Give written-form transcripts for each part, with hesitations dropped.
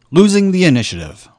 Losing the initiative.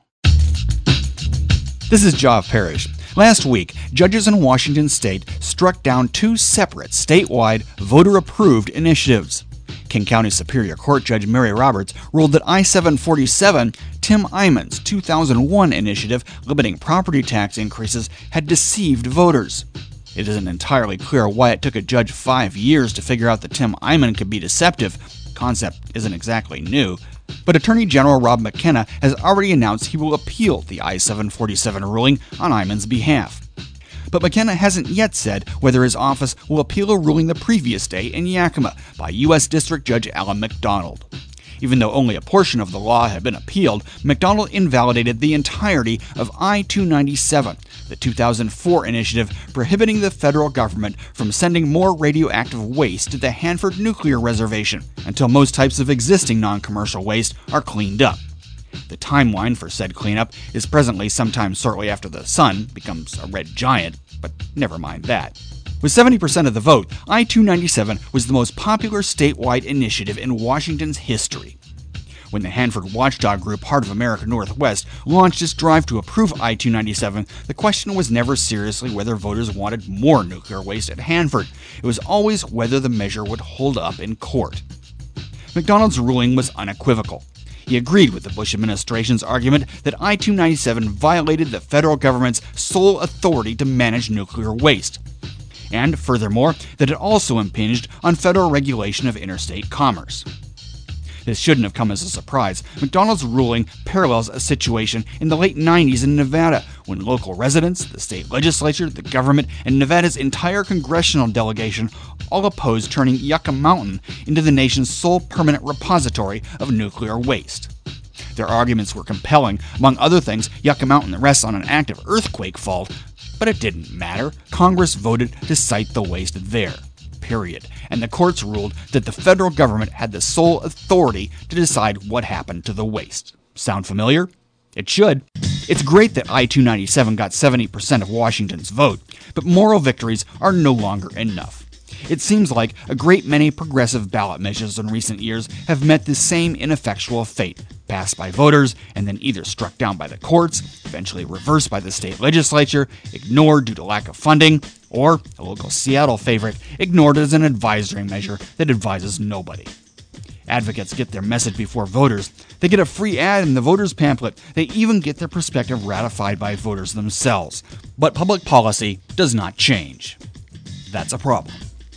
This is Jav Parrish. Last week, judges in Washington state struck down two separate statewide voter-approved initiatives. King County Superior Court Judge Mary Roberts ruled that I-747, Tim Eymon's 2001 initiative limiting property tax increases, had deceived voters. It isn't entirely clear why it took a judge 5 years to figure out that Tim Eyman could be deceptive. Concept isn't exactly new. But Attorney General Rob McKenna has already announced he will appeal the I-747 ruling on Eyman's behalf. But McKenna hasn't yet said whether his office will appeal a ruling the previous day in Yakima by U.S. District Judge Alan McDonald. Even though only a portion of the law had been appealed, McDonald invalidated the entirety of I-297, the 2004 initiative prohibiting the federal government from sending more radioactive waste to the Hanford Nuclear Reservation until most types of existing non-commercial waste are cleaned up. The timeline for said cleanup is presently sometime shortly after the sun becomes a red giant, but never mind that. With 70% of the vote, I-297 was the most popular statewide initiative in Washington's history. When the Hanford watchdog group Heart of America Northwest launched its drive to approve I-297, the question was never seriously whether voters wanted more nuclear waste at Hanford. It was always whether the measure would hold up in court. McDonald's ruling was unequivocal. He agreed with the Bush administration's argument that I-297 violated the federal government's sole authority to manage nuclear waste, and furthermore, that it also impinged on federal regulation of interstate commerce. This shouldn't have come as a surprise. McDonald's ruling parallels a situation in the late 90s in Nevada, when local residents, the state legislature, the government, and Nevada's entire congressional delegation all opposed turning Yucca Mountain into the nation's sole permanent repository of nuclear waste. Their arguments were compelling. Among other things, Yucca Mountain rests on an active earthquake fault, but it didn't matter. Congress voted to site the waste there. Period. And the courts ruled that the federal government had the sole authority to decide what happened to the waste. Sound familiar? It should. It's great that I-297 got 70% of Washington's vote, but moral victories are no longer enough. It seems like a great many progressive ballot measures in recent years have met the same ineffectual fate, passed by voters and then either struck down by the courts, eventually reversed by the state legislature, ignored due to lack of funding, or, a local Seattle favorite, ignored as an advisory measure that advises nobody. Advocates get their message before voters. They get a free ad in the voters' pamphlet. They even get their perspective ratified by voters themselves. But public policy does not change. That's a problem.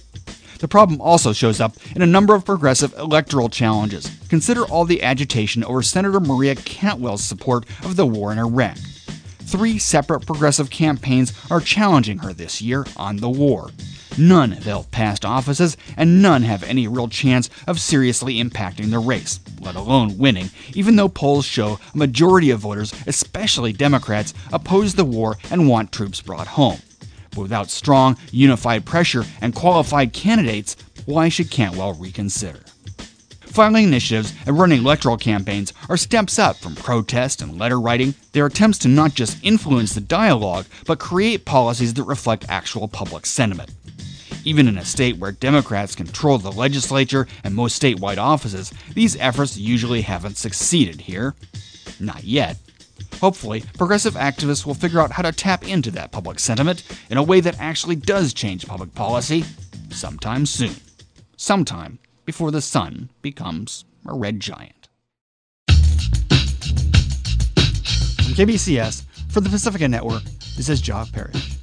The problem also shows up in a number of progressive electoral challenges. Consider all the agitation over Senator Maria Cantwell's support of the war in Iraq. 3 separate progressive campaigns are challenging her this year on the war. None have held past offices, and none have any real chance of seriously impacting the race, let alone winning, even though polls show a majority of voters, especially Democrats, oppose the war and want troops brought home. But without strong, unified pressure and qualified candidates, why should Cantwell reconsider? Filing initiatives and running electoral campaigns are steps up from protest and letter writing. They're attempts to not just influence the dialogue, but create policies that reflect actual public sentiment. Even in a state where Democrats control the legislature and most statewide offices, these efforts usually haven't succeeded here. Not yet. Hopefully, progressive activists will figure out how to tap into that public sentiment in a way that actually does change public policy sometime soon. Sometime before the sun becomes a red giant. From KBCS, for the Pacifica Network, this is Jav Parrish.